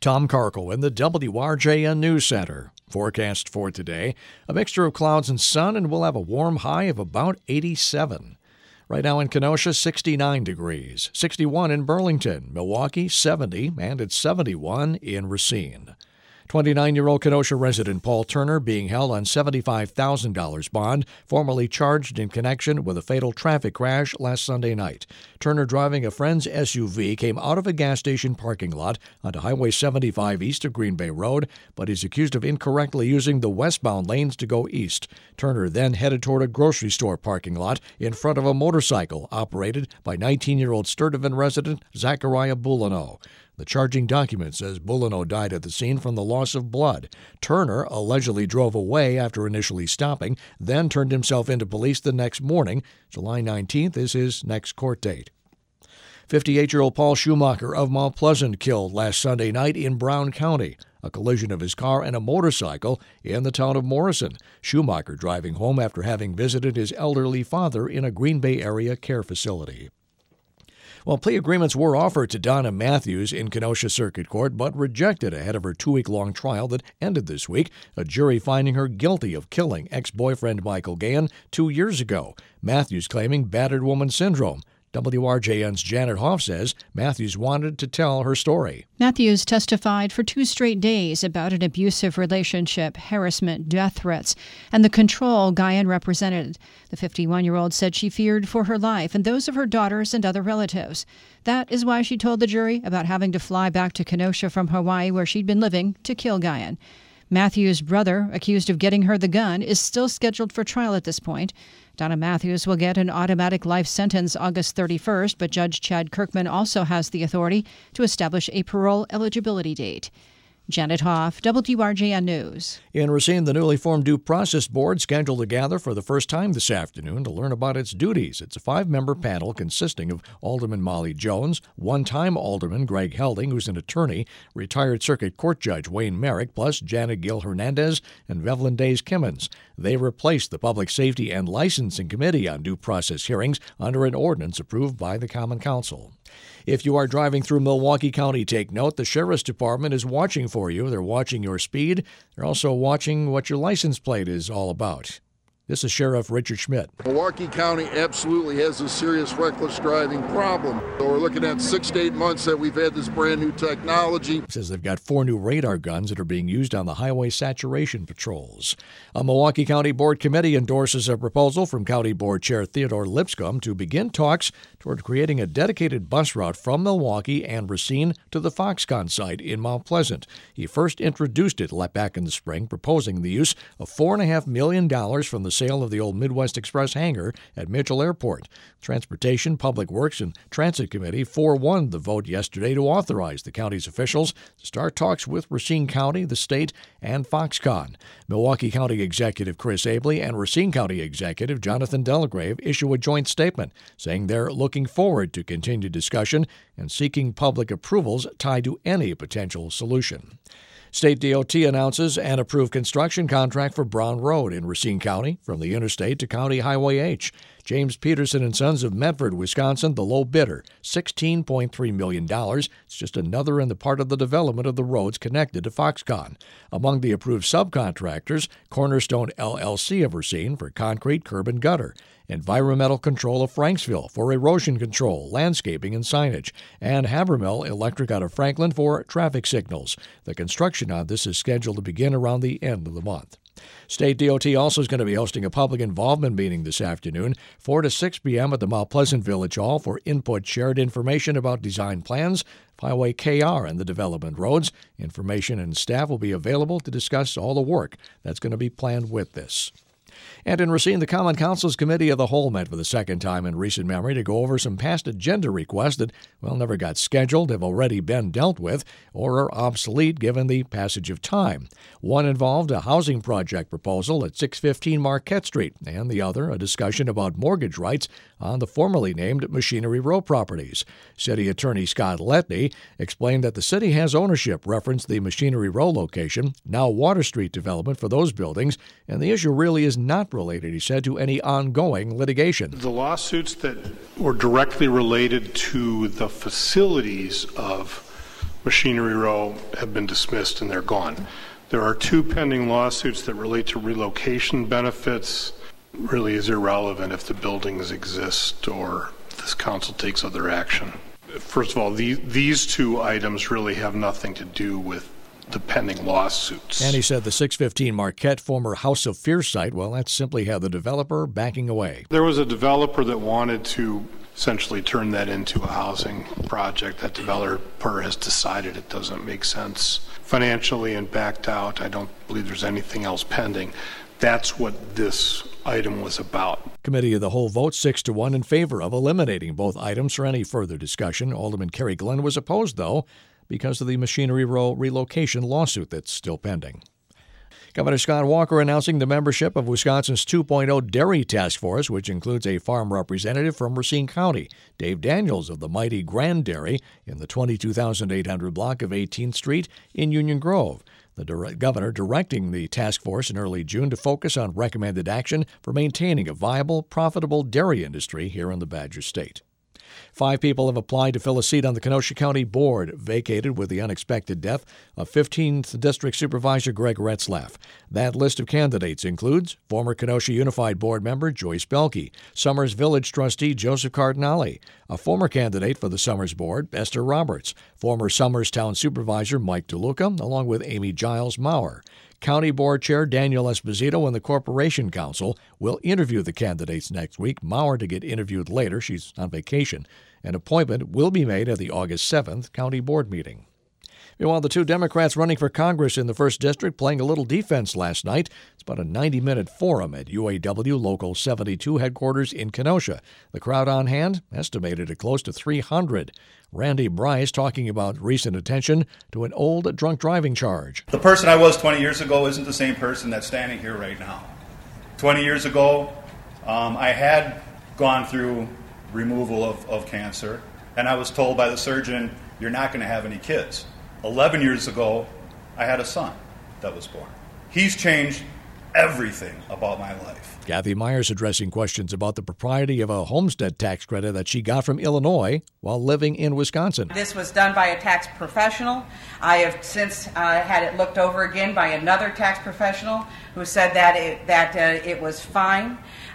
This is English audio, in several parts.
Tom Karkel in the WRJN News Center. Forecast for today, a mixture of clouds and sun, and we'll have a warm high of about 87. Right now in Kenosha, 69 degrees, 61 in Burlington, Milwaukee, 70, and it's 71 in Racine. 29-year-old Kenosha resident Paul Turner being held on $75,000 bond, formerly charged in connection with a fatal traffic crash last Sunday night. Turner, driving a friend's SUV, came out of a gas station parking lot onto Highway 75 east of Green Bay Road, but he's accused of incorrectly using the westbound lanes to go east. Turner then headed toward a grocery store parking lot in front of a motorcycle operated by 19-year-old Sturtevant resident Zachariah Boulino. The charging document says Boulino died at the scene from the loss of blood. Turner allegedly drove away after initially stopping, then turned himself into police the next morning. July 19th is his next court date. 58-year-old Paul Schumacher of Mount Pleasant killed last Sunday night in Brown County. A collision of his car and a motorcycle in the town of Morrison. Schumacher driving home after having visited his elderly father in a Green Bay area care facility. Well, plea agreements were offered to Donna Matthews in Kenosha Circuit Court, but rejected ahead of her 2-week-long trial that ended this week, a jury finding her guilty of killing ex-boyfriend Michael Gann 2 years ago. Matthews claiming battered woman syndrome. WRJN's Janet Hoff says Matthews wanted to tell her story. Matthews testified for 2 straight days about an abusive relationship, harassment, death threats, and the control Guyan represented. The 51-year-old said she feared for her life and those of her daughters and other relatives. That is why she told the jury about having to fly back to Kenosha from Hawaii, where she'd been living, to kill Guyan. Matthews' brother, accused of getting her the gun, is still scheduled for trial at this point. Donna Matthews will get an automatic life sentence August 31st, but Judge Chad Kirkman also has the authority to establish a parole eligibility date. Janet Hoff, WRJN News. In Racine, the newly formed Due Process Board scheduled to gather for the first time this afternoon to learn about its duties. It's a 5-member panel consisting of Alderman Molly Jones, one-time Alderman Greg Helding, who's an attorney, retired Circuit Court Judge Wayne Merrick, plus Janet Gill Hernandez and Vevlin Days Kimmons. They replaced the Public Safety and Licensing Committee on due process hearings under an ordinance approved by the Common Council. If you are driving through Milwaukee County, take note, the Sheriff's Department is watching for you. They're watching your speed. They're also watching what your license plate is all about. This is Sheriff Richard Schmidt. Milwaukee County absolutely has a serious reckless driving problem. So we're looking at 6 to 8 months that we've had this brand new technology. It says they've got 4 new radar guns that are being used on the highway saturation patrols. A Milwaukee County Board committee endorses a proposal from County Board Chair Theodore Lipscomb to begin talks toward creating a dedicated bus route from Milwaukee and Racine to the Foxconn site in Mount Pleasant. He first introduced it back in the spring, proposing the use of $4.5 million from the sale of the old Midwest Express hangar at Mitchell Airport. Transportation, Public Works, and Transit Committee 4-1 the vote yesterday to authorize the county's officials to start talks with Racine County, the state, and Foxconn. Milwaukee County Executive Chris Abley and Racine County Executive Jonathan Delagrave issue a joint statement saying they're looking forward to continued discussion and seeking public approvals tied to any potential solution. State DOT announces an approved construction contract for Brown Road in Racine County from the interstate to County Highway H. James Peterson and Sons of Medford, Wisconsin, the low bidder, $16.3 million. It's just another in the part of the development of the roads connected to Foxconn. Among the approved subcontractors, Cornerstone LLC of Racine for concrete, curb, and gutter, Environmental Control of Franksville for erosion control, landscaping, and signage, and Habermill Electric out of Franklin for traffic signals. The construction on this is scheduled to begin around the end of the month. State DOT also is going to be hosting a public involvement meeting this afternoon, 4 to 6 p.m. at the Mount Pleasant Village Hall for input, shared information about design plans, Highway KR and the development roads. Information and staff will be available to discuss all the work that's going to be planned with this. And in Racine, the Common Council's Committee of the Whole met for the second time in recent memory to go over some past agenda requests that, never got scheduled, have already been dealt with, or are obsolete given the passage of time. One involved a housing project proposal at 615 Marquette Street, and the other a discussion about mortgage rights on the formerly named Machinery Row properties. City Attorney Scott Letney explained that the city has ownership, referenced the Machinery Row location, now Water Street development for those buildings, and the issue really is not related, he said, to any ongoing litigation. The lawsuits that were directly related to the facilities of Machinery Row have been dismissed and they're gone. There are 2 pending lawsuits that relate to relocation benefits. Really is irrelevant if the buildings exist or if this council takes other action. First of all, these 2 items really have nothing to do with the pending lawsuits. And he said the 615 Marquette former House of Fear site, well, that simply had the developer backing away. There was a developer that wanted to essentially turn that into a housing project. That developer has decided it doesn't make sense financially and backed out. I don't believe there's anything else pending. That's what this item was about. Committee of the Whole vote 6-1 in favor of eliminating both items for any further discussion. Alderman Kerry Glenn was opposed, though, because of the Machinery Row relocation lawsuit that's still pending. Governor Scott Walker announcing the membership of Wisconsin's 2.0 Dairy Task Force, which includes a farm representative from Racine County, Dave Daniels of the mighty Grand Dairy in the 22,800 block of 18th Street in Union Grove. The governor directing the task force in early June to focus on recommended action for maintaining a viable, profitable dairy industry here in the Badger State. 5 people have applied to fill a seat on the Kenosha County Board, vacated with the unexpected death of 15th District Supervisor Greg Retzlaff. That list of candidates includes former Kenosha Unified Board member Joyce Belke, Summers Village trustee Joseph Cardinale, a former candidate for the Summers Board, Esther Roberts, former Summers Town Supervisor Mike DeLuca, along with Amy Giles Maurer. County Board Chair Daniel Esposito and the Corporation Council will interview the candidates next week. Maurer to get interviewed later. She's on vacation. An appointment will be made at the August 7th County Board meeting. Meanwhile, the 2 Democrats running for Congress in the 1st District playing a little defense last night. It's about a 90-minute forum at UAW Local 72 headquarters in Kenosha. The crowd on hand estimated at close to 300. Randy Bryce talking about recent attention to an old drunk driving charge. The person I was 20 years ago isn't the same person that's standing here right now. 20 years ago, I had gone through removal of cancer, and I was told by the surgeon, you're not going to have any kids. 11 years ago, I had a son that was born. He's changed everything about my life. Kathy Myers addressing questions about the propriety of a homestead tax credit that she got from Illinois while living in Wisconsin. This was done by a tax professional. I have since had it looked over again by another tax professional who said that it was fine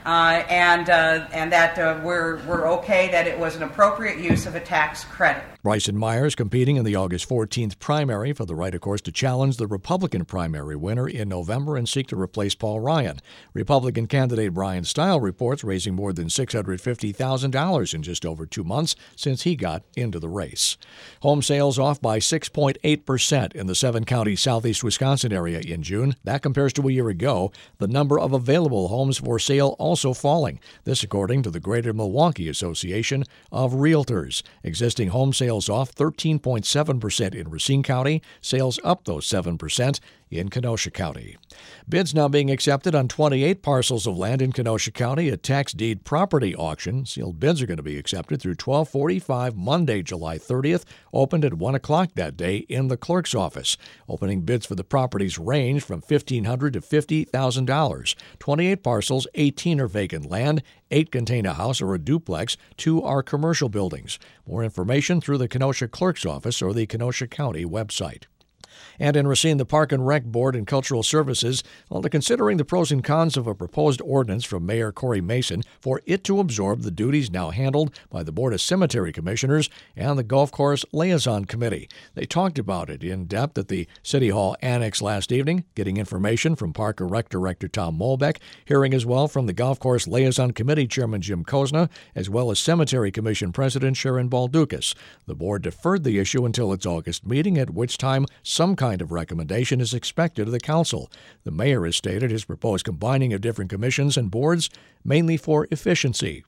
and that we're okay, that it was an appropriate use of a tax credit. Bryson Myers competing in the August 14th primary for the right, of course, to challenge the Republican primary winner in November and seek to replace Paul Ryan. Republican candidate Brian Stile reports raising more than $650,000 in just over 2 months since he got into the race. Home sales off by 6.8% in the 7-county southeast Wisconsin area in June. That compares to a year ago. The number of available homes for sale also falling. This according to the Greater Milwaukee Association of Realtors. Existing home sales off 13.7% in Racine County, sales up those 7% in Kenosha County. Bids now being accepted on 28 parcels of land in Kenosha County at tax deed property auction. Sealed bids are going to be accepted through 12:45 Monday, July 30th, opened at 1 o'clock that day in the clerk's office. Opening bids for the properties range from $1,500 to $50,000. 28 parcels, 18 are vacant land, 8 contain a house or a duplex, 2 are commercial buildings. More information through the Kenosha Clerk's Office or the Kenosha County website. And in Racine, the Park and Rec Board and Cultural Services, well, they're considering the pros and cons of a proposed ordinance from Mayor Corey Mason for it to absorb the duties now handled by the Board of Cemetery Commissioners and the Golf Course Liaison Committee. They talked about it in depth at the City Hall Annex last evening, getting information from Park and Rec Director Tom Molbeck, hearing as well from the Golf Course Liaison Committee Chairman Jim Kozna, as well as Cemetery Commission President Sharon Baldukas. The board deferred the issue until its August meeting, at which time some kind of recommendation is expected of the council. The mayor has stated his proposed combining of different commissions and boards mainly for efficiency.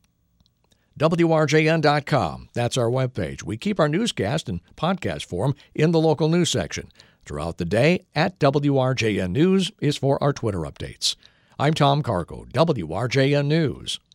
WRJN.com. That's our webpage. We keep our newscast and podcast form in the local news section. Throughout the day, at WRJN News is for our Twitter updates. I'm Tom Carco, WRJN News.